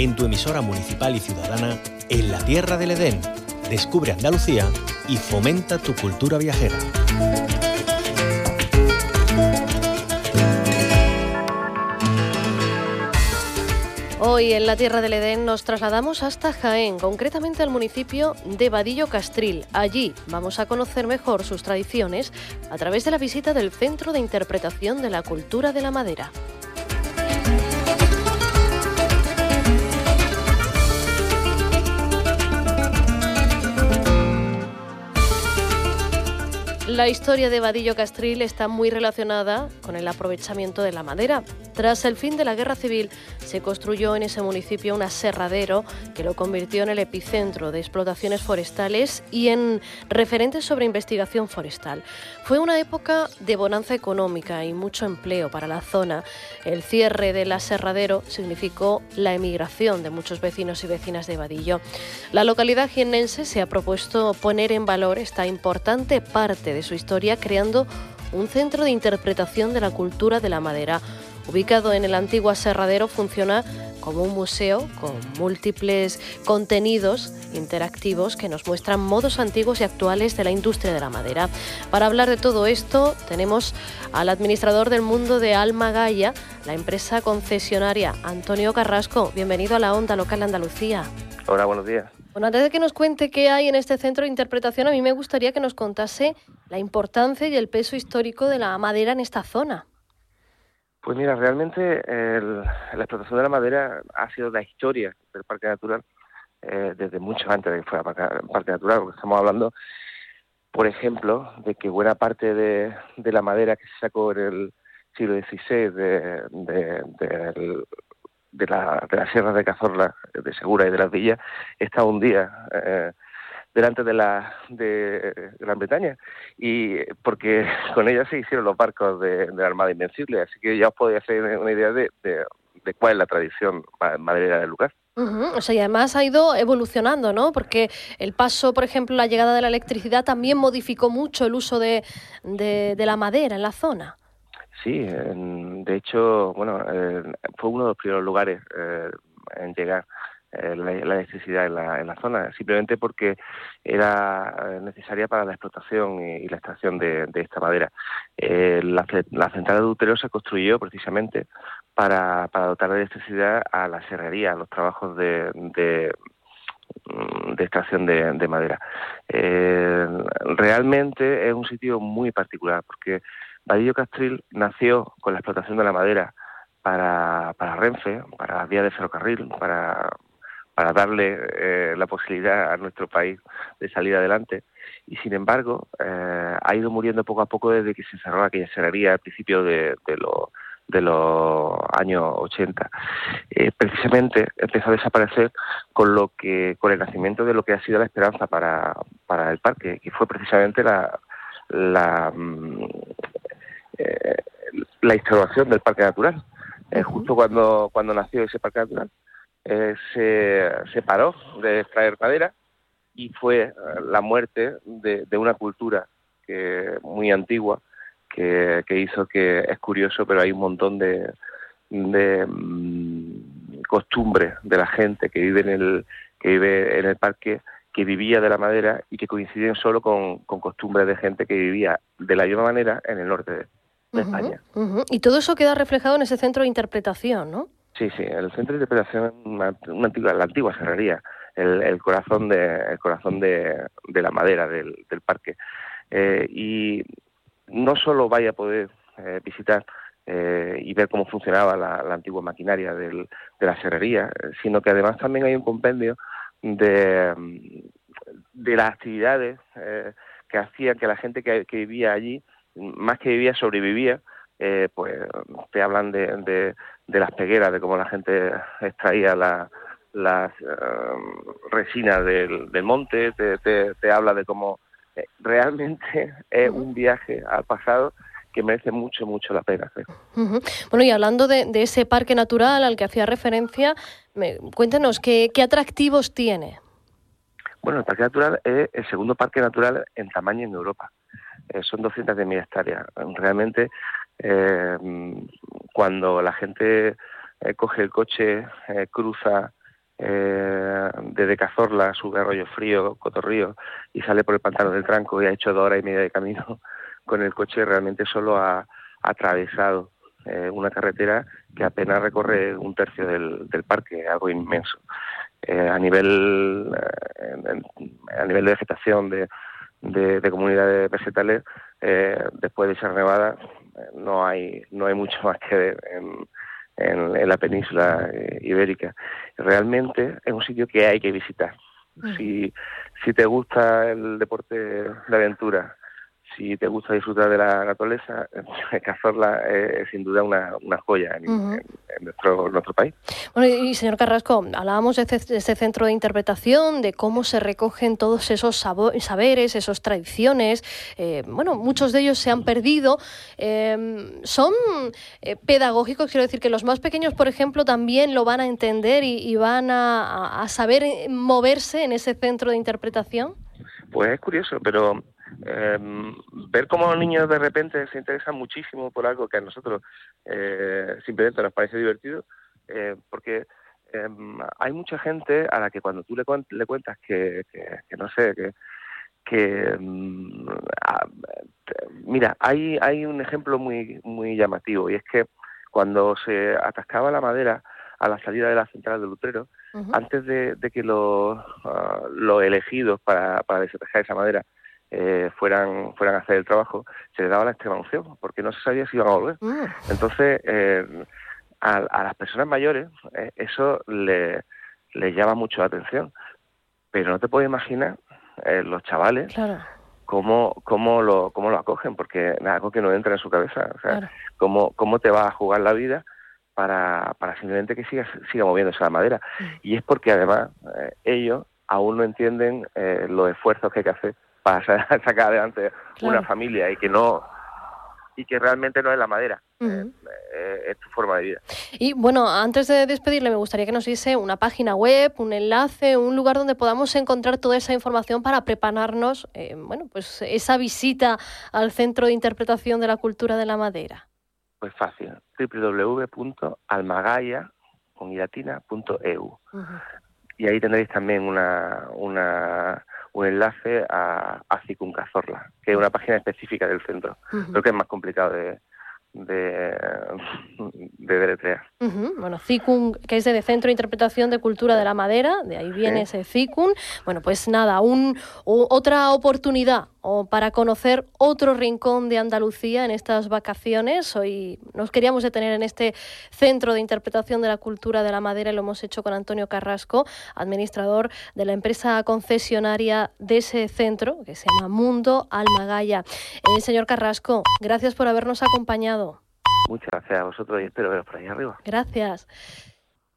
en tu emisora municipal y ciudadana En la Tierra del Edén. Descubre Andalucía y fomenta tu cultura viajera. Hoy en la Tierra del Edén nos trasladamos hasta Jaén, concretamente al municipio de Vadillo Castril. Allí vamos a conocer mejor sus tradiciones a través de la visita del Centro de Interpretación de la Cultura de la Madera. La historia de Vadillo Castril está muy relacionada con el aprovechamiento de la madera. Tras el fin de la Guerra Civil, se construyó en ese municipio un aserradero que lo convirtió en el epicentro de explotaciones forestales y en referentes sobre investigación forestal. Fue una época de bonanza económica y mucho empleo para la zona. El cierre del aserradero significó la emigración de muchos vecinos y vecinas de Vadillo. La localidad jiennense se ha propuesto poner en valor esta importante parte de su historia creando un centro de interpretación de la cultura de la madera. Ubicado en el antiguo aserradero, funciona como un museo con múltiples contenidos interactivos que nos muestran modos antiguos y actuales de la industria de la madera. Para hablar de todo esto tenemos al administrador del Mundo de Alma Gaya, la empresa concesionaria, Antonio Carrasco. Bienvenido a la Onda Local de Andalucía. Hola, buenos días. Bueno, antes de que nos cuente qué hay en este centro de interpretación, a mí me gustaría que nos contase la importancia y el peso histórico de la madera en esta zona. Pues mira, realmente la explotación de la madera ha sido la historia del Parque Natural desde mucho antes de que fuera Parque Natural, porque estamos hablando, por ejemplo, de que buena parte de la madera que se sacó en el siglo XVI de las sierras de Cazorla, de Segura y de las Villas, está hundida delante de Gran Bretaña, y porque con ella se hicieron los barcos de la Armada Invencible, así que ya os podéis hacer una idea de cuál es la tradición maderera del lugar. O sea, y además ha ido evolucionando, ¿no? Porque el paso, por ejemplo, la llegada de la electricidad también modificó mucho el uso de la madera en la zona. Sí, de hecho, bueno, fue uno de los primeros lugares en llegar la electricidad en la zona, simplemente porque era necesaria para la explotación y la extracción de esta madera. La central de Utrera se construyó precisamente para dotar de electricidad a la serrería, a los trabajos de extracción de madera. Realmente es un sitio muy particular, porque Vadillo Castril nació con la explotación de la madera para Renfe, para las vías de ferrocarril, para darle la posibilidad a nuestro país de salir adelante, y sin embargo ha ido muriendo poco a poco desde que se cerró aquella serrería al principio de los años 80. Precisamente empezó a desaparecer con el nacimiento de lo que ha sido la esperanza para el parque, que fue precisamente la instauración del Parque Natural. Justo cuando nació ese Parque Natural, se paró de extraer madera, y fue la muerte de una cultura muy antigua que hizo que, es curioso, pero hay un montón de costumbres de la gente que vive en el parque, que vivía de la madera y que coinciden solo con costumbres de gente que vivía de la misma manera en el norte de España. Y todo eso queda reflejado en ese centro de interpretación, ¿no? Sí, el centro de interpretación es la antigua serrería, el corazón de la madera del parque. Y no solo vaya a poder visitar y ver cómo funcionaba la antigua maquinaria de la serrería, sino que además también hay un compendio de las actividades que hacían que la gente que vivía allí, más que vivía, sobrevivía. Pues te hablan de las pegueras, de cómo la gente extraía las resinas del monte, te habla de cómo realmente es un viaje al pasado que merece mucho, mucho la pena hacer. Bueno, y hablando de ese parque natural al que hacía referencia, cuéntanos, ¿qué atractivos tiene? Bueno, el Parque Natural es el segundo parque natural en tamaño en Europa. Son 200.000 hectáreas. Realmente, cuando la gente coge el coche, cruza desde Cazorla sube a Arroyo Frío, Cotorrío, y sale por el pantano del Tranco y ha hecho 2 horas y media de camino con el coche. Realmente solo ha atravesado una carretera que apenas recorre 1/3 del parque, algo inmenso. A nivel de vegetación de comunidades vegetales, después de esa nevada no hay mucho más que ver en la península ibérica. Realmente es un sitio que hay que visitar. Si te gusta el deporte de aventura, si te gusta disfrutar de la naturaleza, Cazorla es sin duda una joya en nuestro país. Bueno, y señor Carrasco, hablábamos de ese centro de interpretación, de cómo se recogen todos esos saberes, esas tradiciones. Muchos de ellos se han perdido. Son pedagógicos, quiero decir que los más pequeños, por ejemplo, también lo van a entender y van a saber moverse en ese centro de interpretación. Pues es curioso, pero ver cómo los niños de repente se interesan muchísimo por algo que a nosotros simplemente nos parece divertido, porque hay mucha gente a la que cuando tú le cuentas que no sé, mira, hay un ejemplo muy llamativo, y es que cuando se atascaba la madera a la salida de la central de Lutrero, antes de que los elegidos para desatascar esa madera fueran a hacer el trabajo, se les daba la extrema unción, porque no se sabía si iban a volver. Entonces, a las personas mayores eso les llama mucho la atención, pero no te puedes imaginar los chavales, claro, cómo lo acogen, porque es algo que no entra en su cabeza. O sea, claro, cómo te vas a jugar la vida para simplemente que siga moviéndose la madera. Y es porque además ellos aún no entienden los esfuerzos que hay que hacer para sacar adelante, claro, una familia, y que realmente no es la madera, es tu forma de vida. Y bueno, antes de despedirle, me gustaría que nos diese una página web, un enlace, un lugar donde podamos encontrar toda esa información para prepararnos, pues esa visita al Centro de Interpretación de la Cultura de la Madera. Pues fácil, www.almagaya.eu. Y ahí tendréis también un enlace a CICUN Cazorla, que es una página específica del centro. Creo que es más complicado de deletrear. Bueno, CICUN, que es de Centro de Interpretación de Cultura de la Madera, de ahí viene ese CICUN. Bueno, pues nada, otra oportunidad para conocer otro rincón de Andalucía en estas vacaciones. Hoy nos queríamos detener en este Centro de Interpretación de la Cultura de la Madera y lo hemos hecho con Antonio Carrasco, administrador de la empresa concesionaria de ese centro, que se llama Mundo Almagaya. Señor Carrasco, gracias por habernos acompañado. Muchas gracias a vosotros y espero veros por ahí arriba. Gracias.